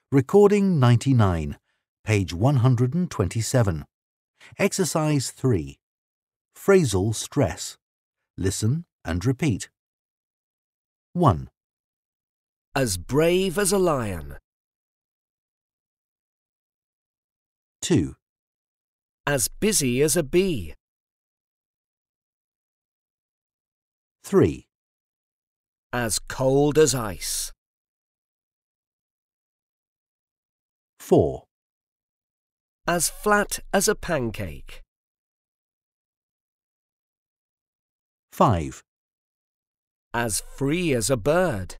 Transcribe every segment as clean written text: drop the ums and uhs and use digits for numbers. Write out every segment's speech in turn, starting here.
Recording 99, page 127. Exercise 3. Phrasal stress. Listen and repeat. 1, As brave as a lion. 2, As busy as a bee. 3, As cold as ice. 4, As flat as a pancake. 5, As free as a bird.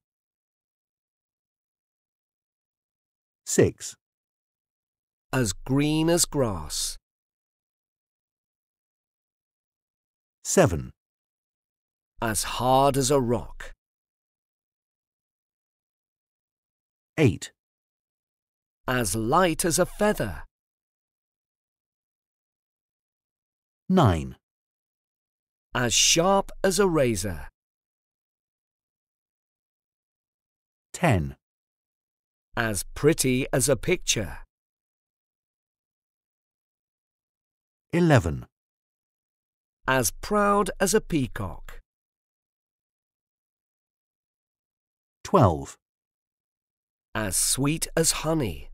6, As green as grass. 7, As hard as a rock. 8, As light as a feather. 9, As sharp as a razor. 10, As pretty as a picture. 11, As proud as a peacock. 12, As sweet as honey.